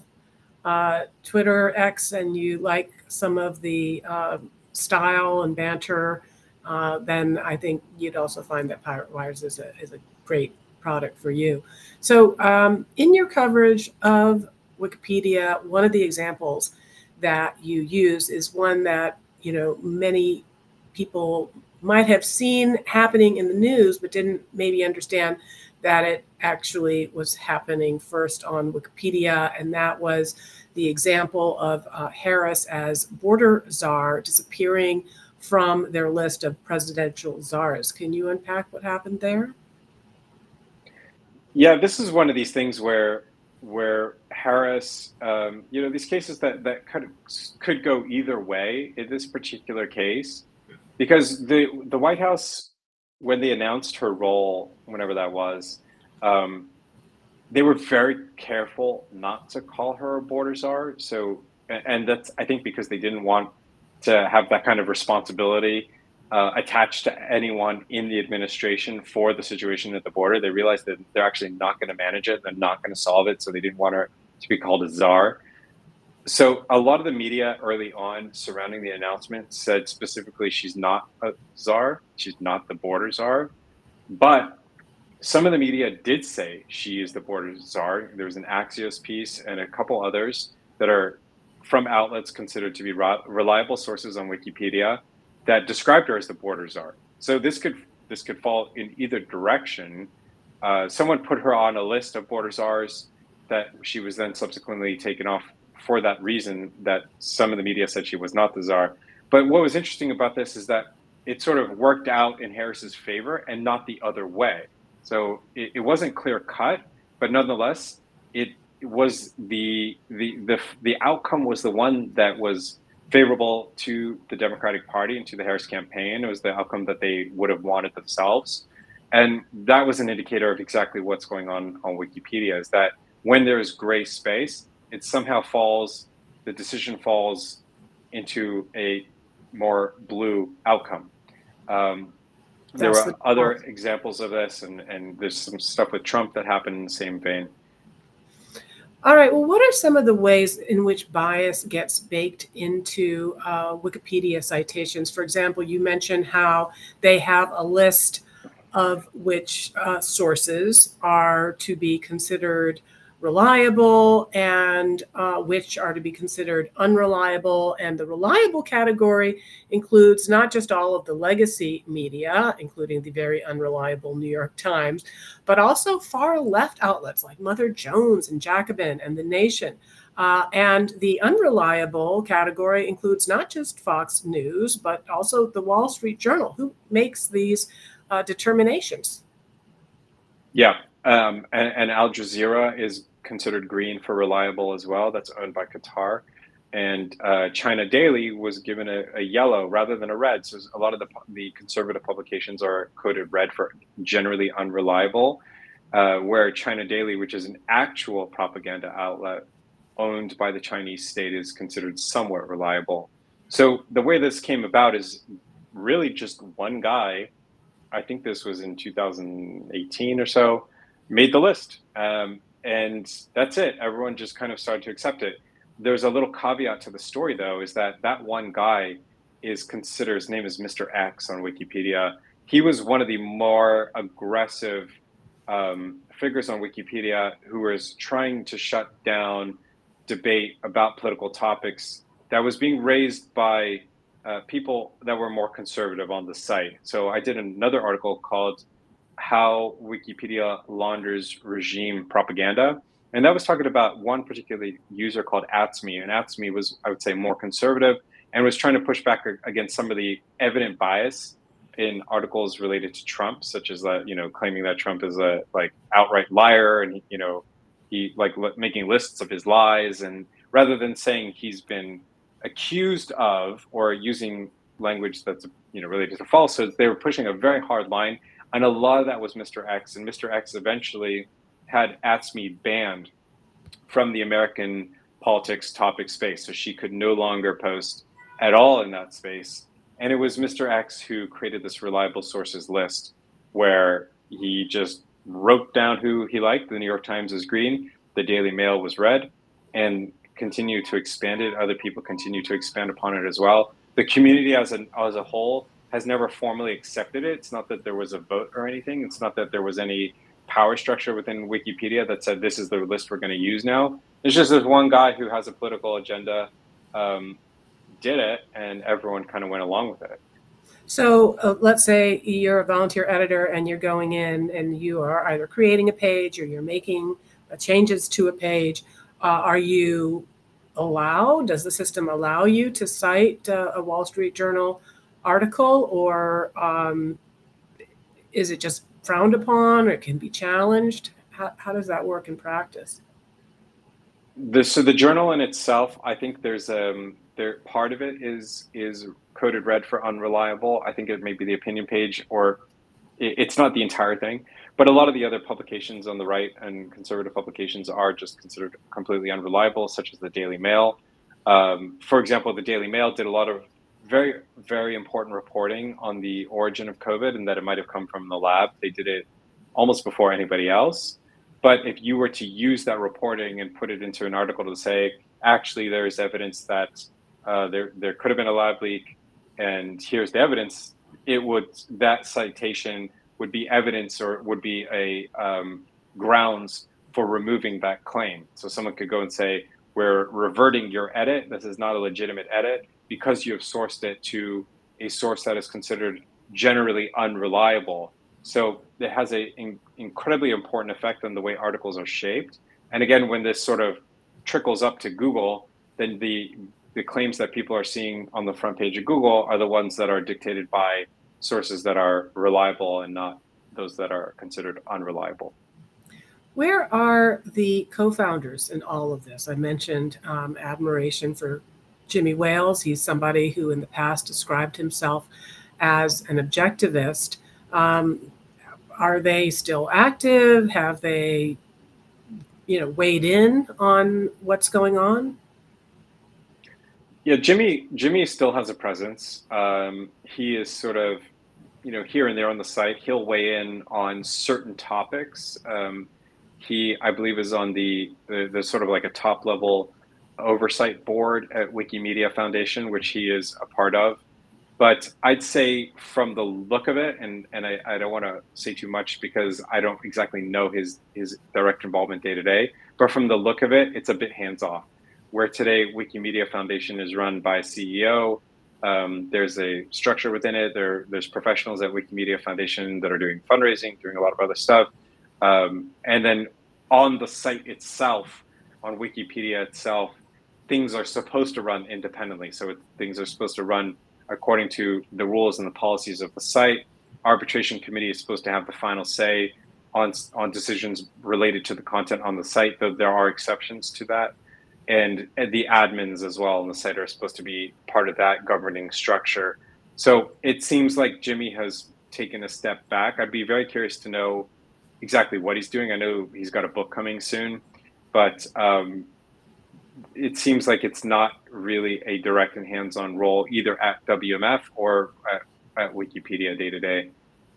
uh, Twitter, X, and you like some of the uh, style and banter, uh, then I think you'd also find that Pirate Wires is a is a great product for you. So um, in your coverage of Wikipedia, one of the examples that you use is one that, you know, many people might have seen happening in the news, but didn't maybe understand that it actually was happening first on Wikipedia. And that was the example of uh, Harris as border czar disappearing from their list of presidential czars. Can you unpack what happened there? Yeah, this is one of these things where where Harris, um, you know, these cases that, that could, could go either way in this particular case, because the the White House, when they announced her role, whenever that was, um, they were very careful not to call her a border czar. So, and that's, I think, because they didn't want to have that kind of responsibility uh, attached to anyone in the administration for the situation at the border. They realized that they're actually not going to manage it. They're not going to solve it. So they didn't want her to be called a czar. So a lot of the media early on surrounding the announcement said specifically she's not a czar, she's not the border czar, but some of the media did say she is the border czar. There was an Axios piece and a couple others that are from outlets considered to be reliable sources on Wikipedia that described her as the border czar. So this could this could fall in either direction. Uh, someone put her on a list of border czars that she was then subsequently taken off for that reason, that some of the media said she was not the czar. But what was interesting about this is that it sort of worked out in Harris's favor and not the other way. So it, it wasn't clear cut, but nonetheless, it, it was the, the the the outcome was the one that was favorable to the Democratic Party and to the Harris campaign. It was the outcome that they would have wanted themselves. And that was an indicator of exactly what's going on on Wikipedia, is that when there's gray space, it somehow falls, the decision falls into a more blue outcome. Um, there were other examples of this, and, and there's some stuff with Trump that happened in the same vein. All right. Well, what are some of the ways in which bias gets baked into uh, Wikipedia citations? For example, you mentioned how they have a list of which uh, sources are to be considered reliable and uh, which are to be considered unreliable. And the reliable category includes not just all of the legacy media, including the very unreliable New York Times, but also far left outlets like Mother Jones and Jacobin and The Nation. Uh, and the unreliable category includes not just Fox News, but also the Wall Street Journal, who makes these uh, determinations. Yeah, um, and, and Al Jazeera is considered green for reliable as well. That's owned by Qatar. And uh, China Daily was given a, a yellow rather than a red. So a lot of the, the conservative publications are coded red for generally unreliable, uh, where China Daily, which is an actual propaganda outlet owned by the Chinese state, is considered somewhat reliable. So the way this came about is really just one guy, I think this was in two thousand eighteen or so, made the list. Um, and that's it. Everyone just kind of started to accept it. There's a little caveat to the story, though, is that that one guy is considered, his name is Mister X on Wikipedia. He was one of the more aggressive um, figures on Wikipedia who was trying to shut down debate about political topics that was being raised by uh, people that were more conservative on the site. So I did another article called How Wikipedia Launders Regime Propaganda. And that was talking about one particular user called Atsme. And Atsme was, I would say, more conservative and was trying to push back against some of the evident bias in articles related to Trump, such as that, you know, claiming that Trump is a like outright liar and, you know, he like making lists of his lies. And rather than saying he's been accused of or using language that's, you know, related to falsehoods, they were pushing a very hard line. And a lot of that was Mister X. And Mister X eventually had Atsme banned from the American politics topic space. So she could no longer post at all in that space. And it was Mister X who created this reliable sources list where he just wrote down who he liked. The New York Times is green, the Daily Mail was red, and continued to expand it. Other people continue to expand upon it as well. The community as a, as a whole has never formally accepted it. It's not that there was a vote or anything. It's not that there was any power structure within Wikipedia that said this is the list we're going to use now. It's just this one guy who has a political agenda um, did it, and everyone kind of went along with it. So uh, let's say you're a volunteer editor and you're going in and you are either creating a page or you're making uh, changes to a page. Uh, are you allowed, does the system allow you to cite uh, a Wall Street Journal article, or um, is it just frowned upon, or it can be challenged? How, how does that work in practice? The, so the journal in itself, I think there's um there part of it is is coded red for unreliable. I think it may be the opinion page, or it, it's not the entire thing. But a lot of the other publications on the right and conservative publications are just considered completely unreliable, such as the Daily Mail. Um, for example, the Daily Mail did a lot of very, very important reporting on the origin of COVID and that it might have come from the lab. They did it almost before anybody else. But if you were to use that reporting and put it into an article to say, actually there is evidence that uh, there there could have been a lab leak, and here's the evidence, it would that citation would be evidence or would be a um, grounds for removing that claim. So someone could go and say, we're reverting your edit. This is not a legitimate edit because you have sourced it to a source that is considered generally unreliable. So it has an in, incredibly important effect on the way articles are shaped. And again, when this sort of trickles up to Google, then the the claims that people are seeing on the front page of Google are the ones that are dictated by sources that are reliable and not those that are considered unreliable. Where are the co-founders in all of this? I mentioned um, admiration for Jimmy Wales. He's somebody who in the past described himself as an objectivist. Um, are they still active? Have they, you know, weighed in on what's going on? Yeah, Jimmy Jimmy still has a presence. Um, he is sort of, you know, here and there on the site. He'll weigh in on certain topics. Um, he, I believe, is on the, the the sort of like a top level oversight board at Wikimedia Foundation, which he is a part of. But I'd say from the look of it, and and I, I don't want to say too much because I don't exactly know his his direct involvement day to day. But from the look of it, it's a bit hands off. Where today Wikimedia Foundation is run by a C E O. Um, there's a structure within it. There, there's professionals at Wikimedia Foundation that are doing fundraising, doing a lot of other stuff. Um, and then on the site itself, on Wikipedia itself, things are supposed to run independently. So it, things are supposed to run according to the rules and the policies of the site. Arbitration committee is supposed to have the final say on, on decisions related to the content on the site, though there are exceptions to that. And, and the admins as well on the site are supposed to be part of that governing structure. So it seems like Jimmy has taken a step back. I'd be very curious to know exactly what he's doing. I know he's got a book coming soon, but um, it seems like it's not really a direct and hands-on role either at W M F or at, at Wikipedia day to day.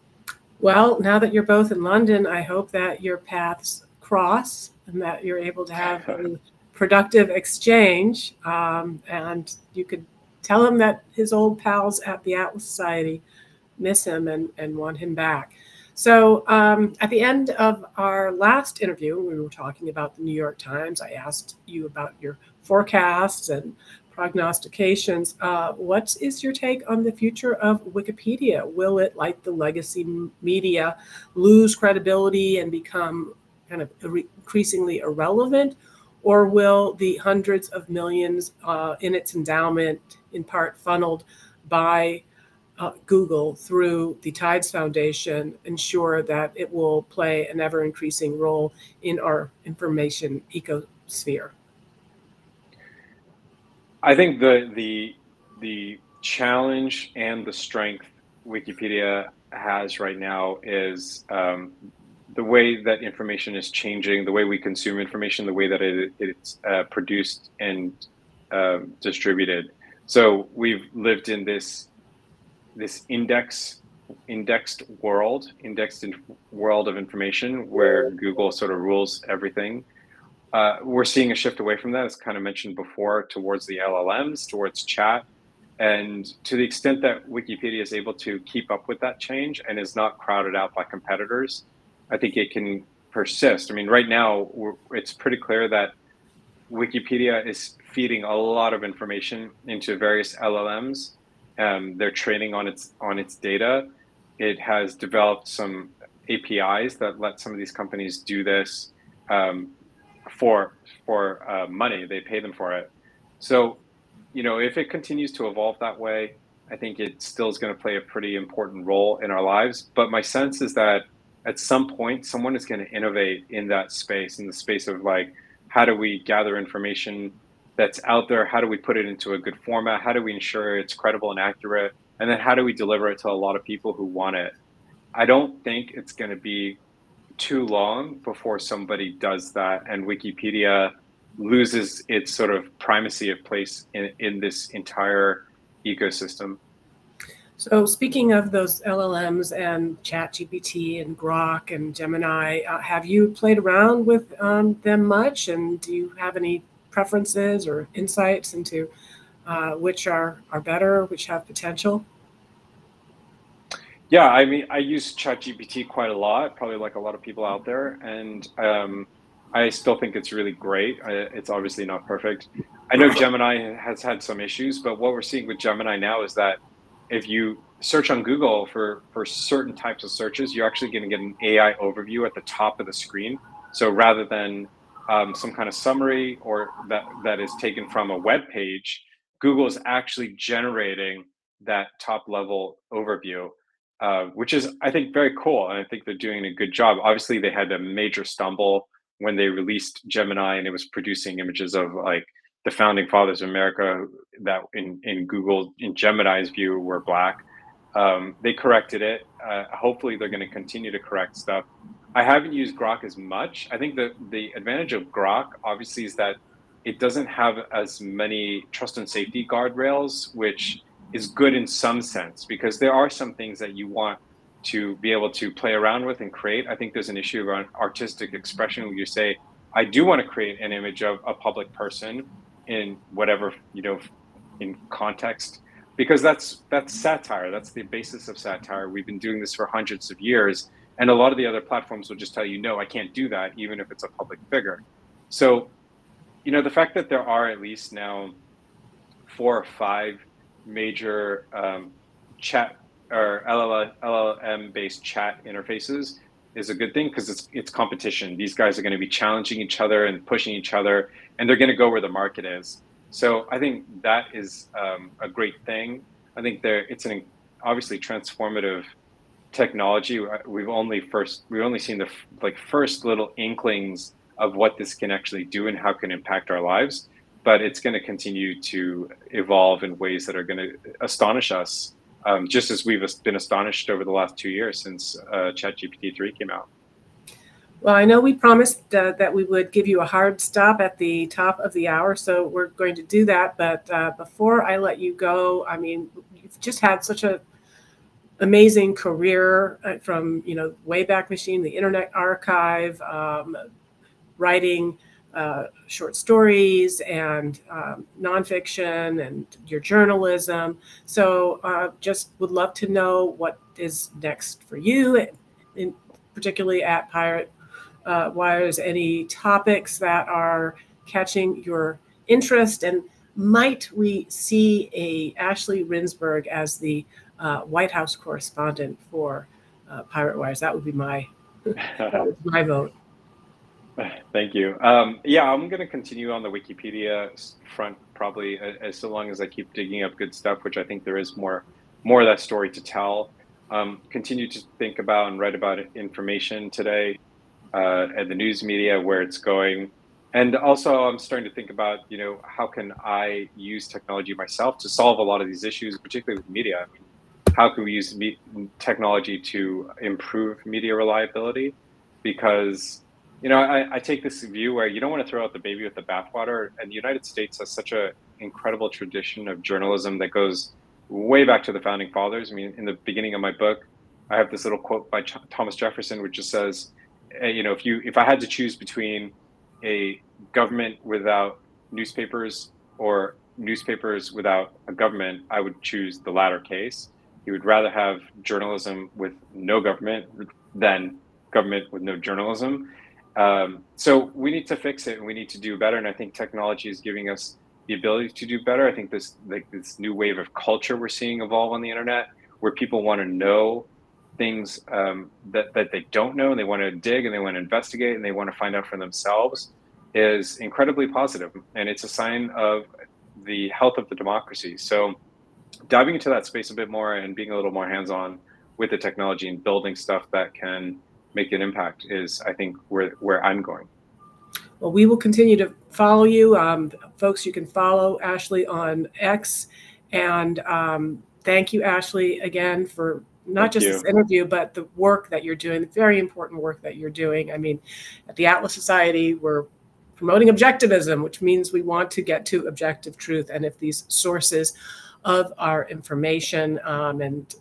Well, now that you're both in London, I hope that your paths cross and that you're able to have a productive exchange, um, and you could tell him that his old pals at the Atlas Society miss him and, and want him back. So um, at the end of our last interview, we were talking about the New York Times. I asked you about your forecasts and prognostications. Uh, what is your take on the future of Wikipedia? Will it, like the legacy media, lose credibility and become kind of increasingly irrelevant? Or will the hundreds of millions uh, in its endowment, in part funneled by uh, Google through the Tides Foundation, ensure that it will play an ever-increasing role in our information ecosphere? I think the the the challenge and the strength Wikipedia has right now is um, the way that information is changing, the way we consume information, the way that it, it's uh, produced and um, distributed. So we've lived in this this index indexed world, indexed in world of information where Google sort of rules everything. Uh, we're seeing a shift away from that, as kind of mentioned before, towards the L L Ms, towards chat. And to the extent that Wikipedia is able to keep up with that change and is not crowded out by competitors, I think it can persist. I mean, right now, we're, it's pretty clear that Wikipedia is feeding a lot of information into various L L Ms. Um, they're training on its on its data. It has developed some A P Is that let some of these companies do this um, for for uh, money. They pay them for it. So, you know, if it continues to evolve that way, I think it still is going to play a pretty important role in our lives. But my sense is that at some point, someone is going to innovate in that space, in the space of like, how do we gather information that's out there? How do we put it into a good format? How do we ensure it's credible and accurate? And then how do we deliver it to a lot of people who want it? I don't think it's going to be too long before somebody does that and Wikipedia loses its sort of primacy of place in, in this entire ecosystem. So speaking of those L L Ms and ChatGPT and Grok and Gemini, uh, have you played around with um, them much? And do you have any preferences or insights into uh, which are, are better, which have potential? Yeah, I mean, I use ChatGPT quite a lot, probably like a lot of people out there, and um, I still think it's really great. I, it's obviously not perfect. I know Gemini has had some issues, but what we're seeing with Gemini now is that if you search on Google for for certain types of searches, you're actually going to get an A I overview at the top of the screen. So rather than um, some kind of summary or that that is taken from a web page, Google is actually generating that top level overview, uh, which is, I think, very cool. And I think they're doing a good job. Obviously, they had a major stumble when they released Gemini and it was producing images of like the founding fathers of America that in, in Google, in Gemini's view, were black. Um, they corrected it. Uh, hopefully, they're going to continue to correct stuff. I haven't used Grok as much. I think the, the advantage of Grok, obviously, is that it doesn't have as many trust and safety guardrails, which is good in some sense, because there are some things that you want to be able to play around with and create. I think there's an issue around artistic expression where you say, I do want to create an image of a public person in whatever, you know, in context, because that's that's satire. That's the basis of satire. We've been doing this for hundreds of years. And a lot of the other platforms will just tell you, no, I can't do that, even if it's a public figure. So, you know, the fact that there are at least now four or five major um, chat or L L M based chat interfaces is a good thing, because it's it's competition. These guys are going to be challenging each other and pushing each other, and they're going to go where the market is. So I think that is um, a great thing. I think there it's an obviously transformative technology. We've only first we've only seen the like first little inklings of what this can actually do and how it can impact our lives. But it's going to continue to evolve in ways that are going to astonish us, um, just as we've been astonished over the last two years since uh, ChatGPT three came out. Well, I know we promised uh, that we would give you a hard stop at the top of the hour, so we're going to do that. But uh, before I let you go, I mean, you've just had such a amazing career uh, from, you know, Wayback Machine, the Internet Archive, um, writing uh, short stories and um, nonfiction, and your journalism. So uh, just would love to know what is next for you, in, particularly at Pirate uh, Wires, any topics that are catching your interest, and might we see a Ashley Rindsberg as the uh, White House correspondent for uh, Pirate Wires? That would be my that would be my vote. Thank you. Um, yeah, I'm going to continue on the Wikipedia front, probably as, as so long as I keep digging up good stuff, which I think there is more more of that story to tell. Um, continue to think about and write about information today uh, and the news media, where it's going. And also, I'm starting to think about, you know, how can I use technology myself to solve a lot of these issues, particularly with media. I mean, how can we use me- technology to improve media reliability? Because you know, I, I take this view where you don't want to throw out the baby with the bathwater. And the United States has such an incredible tradition of journalism that goes way back to the founding fathers. I mean, in the beginning of my book, I have this little quote by Ch- Thomas Jefferson, which just says, eh, you know, if you if I had to choose between a government without newspapers or newspapers without a government, I would choose the latter case. He would rather have journalism with no government than government with no journalism. Um, so we need to fix it, and we need to do better. And I think technology is giving us the ability to do better. I think this like this new wave of culture we're seeing evolve on the internet, where people want to know things um, that that they don't know, and they want to dig and they want to investigate and they want to find out for themselves, is incredibly positive, and it's a sign of the health of the democracy. So diving into that space a bit more and being a little more hands-on with the technology and building stuff that can make an impact is, I think, where where I'm going. Well, we will continue to follow you. Um, folks, you can follow Ashley on X. And um, thank you, Ashley, again, for not Thank just you. this interview, but the work that you're doing, the very important work that you're doing. I mean, at the Atlas Society, we're promoting objectivism, which means we want to get to objective truth. And if these sources of our information um, and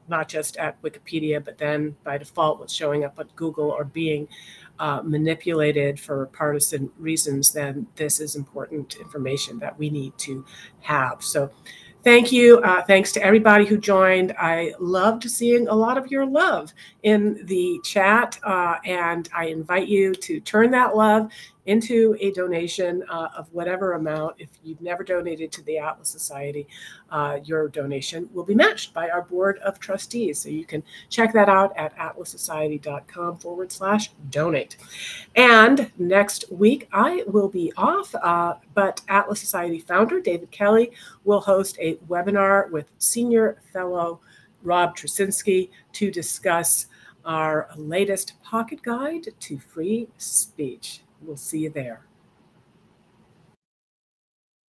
not just at Wikipedia, but then by default what's showing up at Google or being uh, manipulated for partisan reasons, then this is important information that we need to have. So thank you. Uh, thanks to everybody who joined. I loved seeing a lot of your love in the chat, uh, and I invite you to turn that love into a donation uh, of whatever amount. If you've never donated to the Atlas Society, uh, your donation will be matched by our board of trustees. So you can check that out at atlassociety.com forward slash donate. And next week, I will be off, uh, but Atlas Society founder David Kelly will host a webinar with senior fellow Rob Trusinski to discuss our latest pocket guide to free speech. We'll see you there.